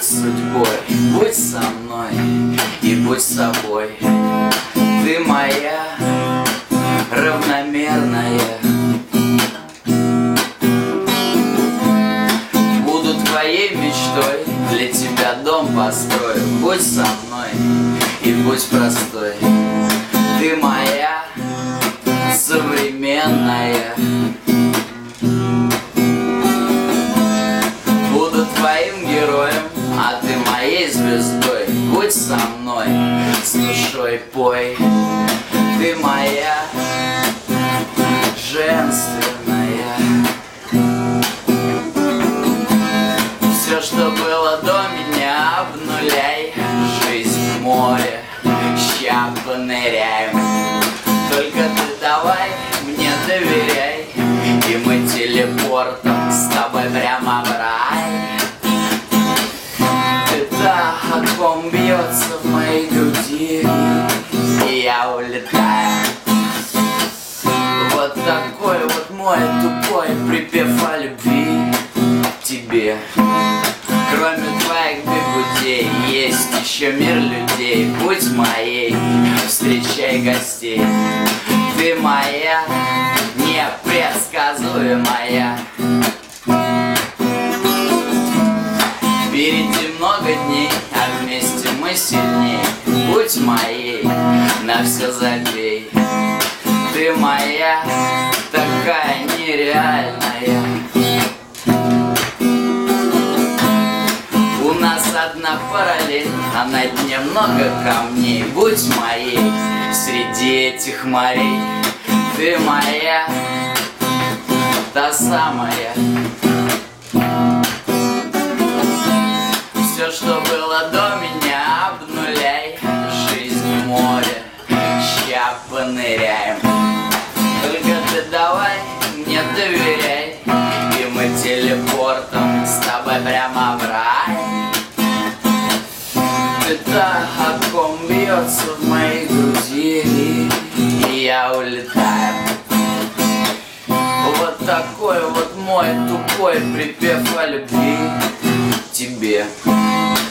судьбой, будь со мной и будь собой. Ты моя равномерная. Буду твоей мечтой, для тебя дом построю. Будь со мной и будь простой. Ты моя современная. Буду твоим героем, а ты моей звездой. Будь со мной, с душой пой. Ты моя женственная. Все, что было до меня, обнуляй. Жизнь в море, ща поныряем. Только ты давай мне доверяй, и мы телепортом с тобой прямо в рай. Ты та, о ком бьется в моей груди, и я улетаю. Вот такой вот мой тупой припев о любви тебе. Кроме твоих бегудей есть еще мир людей. Будь моей, встречай гостей. Ты моя, непредсказуемая. Впереди много дней, а вместе мы сильней. Будь моей, на все забей. Ты моя, такая нереальная. У нас одна параллель, а на дне много камней. Будь моей среди этих морей. Ты моя, та самая. Все, что было до меня, обнуляй. Жизнь в море, ща поныряем. Только ты давай мне доверяй, и мы телепортом с тобой прямо в рай. Ты та, о ком бьется в моей груди, и я улетаю. Вот такой вот мой тупой припев о любви тебе.